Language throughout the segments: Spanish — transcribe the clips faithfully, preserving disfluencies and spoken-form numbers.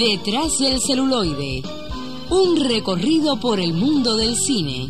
Detrás del celuloide, un recorrido por el mundo del cine.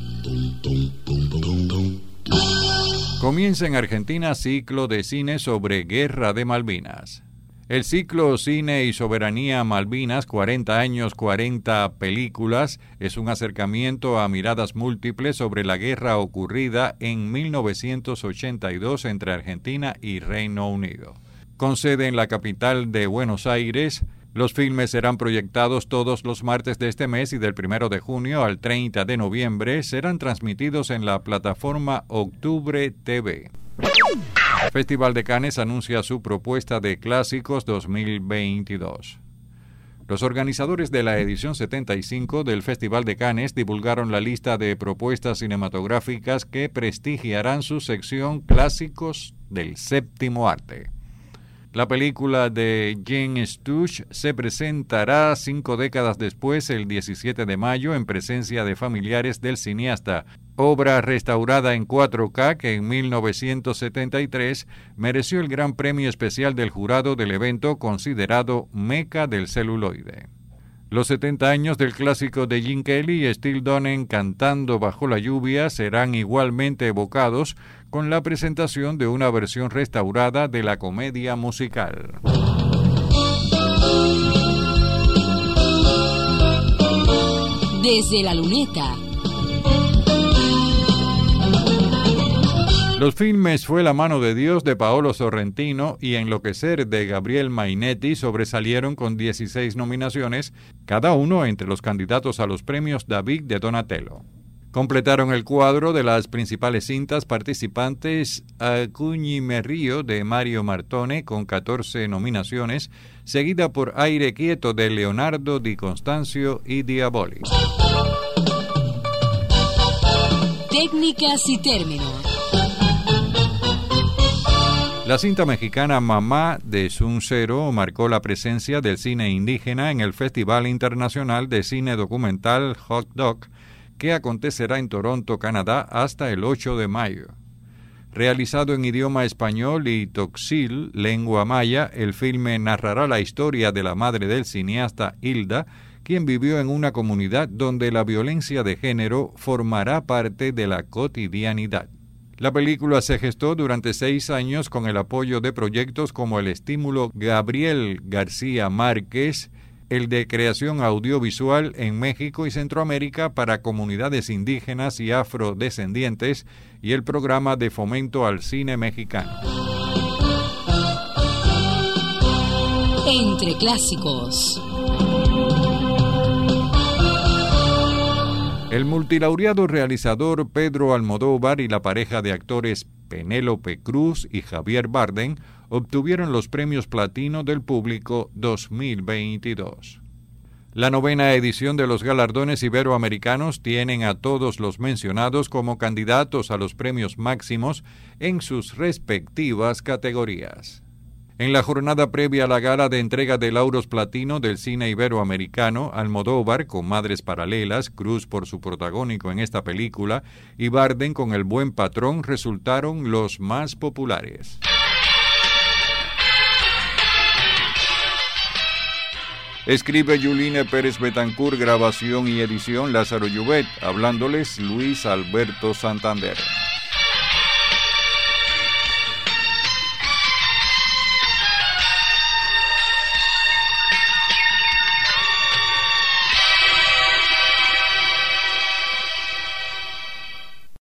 Comienza en Argentina ciclo de cine sobre Guerra de Malvinas. El ciclo Cine y Soberanía Malvinas, cuarenta años, cuarenta películas, es un acercamiento a miradas múltiples sobre la guerra ocurrida en mil novecientos ochenta y dos entre Argentina y Reino Unido. Con sede en la capital de Buenos Aires, los filmes serán proyectados todos los martes de este mes y del primero de junio al treinta de noviembre serán transmitidos en la plataforma Octubre T V. El Festival de Cannes anuncia su propuesta de clásicos dos mil veintidós. Los organizadores de la edición setenta y cinco del Festival de Cannes divulgaron la lista de propuestas cinematográficas que prestigiarán su sección Clásicos del Séptimo Arte. La película de Jean Stutz se presentará cinco décadas después, el diecisiete de mayo, en presencia de familiares del cineasta. Obra restaurada en cuatro K que en mil novecientos setenta y tres mereció el Gran Premio Especial del jurado del evento, considerado Meca del celuloide. Los setenta años del clásico de Gene Kelly y Steve Donen Cantando bajo la lluvia serán igualmente evocados con la presentación de una versión restaurada de la comedia musical. Desde la luneta. Los filmes Fue la mano de Dios de Paolo Sorrentino y Enloquecer de Gabriel Mainetti sobresalieron con dieciséis nominaciones, cada uno entre los candidatos a los premios David de Donatello. Completaron el cuadro de las principales cintas participantes Acuñi me río de Mario Martone con catorce nominaciones, seguida por Aire quieto de Leonardo Di Constancio y Diaboli. Técnicas y términos. La cinta mexicana Mamá de Sun Zero marcó la presencia del cine indígena en el Festival Internacional de Cine Documental Hot Dog, que acontecerá en Toronto, Canadá, hasta el ocho de mayo. Realizado en idioma español y toxil, lengua maya, el filme narrará la historia de la madre del cineasta Hilda, quien vivió en una comunidad donde la violencia de género formará parte de la cotidianidad. La película se gestó durante seis años con el apoyo de proyectos como el Estímulo Gabriel García Márquez, el de creación audiovisual en México y Centroamérica para comunidades indígenas y afrodescendientes y el programa de fomento al cine mexicano. Entre clásicos. El multilaureado realizador Pedro Almodóvar y la pareja de actores Penélope Cruz y Javier Bardem obtuvieron los premios Platino del Público dos mil veintidós. La novena edición de los galardones iberoamericanos tienen a todos los mencionados como candidatos a los premios máximos en sus respectivas categorías. En la jornada previa a la gala de entrega de lauros platino del cine iberoamericano, Almodóvar con Madres Paralelas, Cruz por su protagónico en esta película y Bardem con El Buen Patrón resultaron los más populares. Escribe Yuline Pérez Betancourt, grabación y edición Lázaro Llobet, hablándoles Luis Alberto Santander.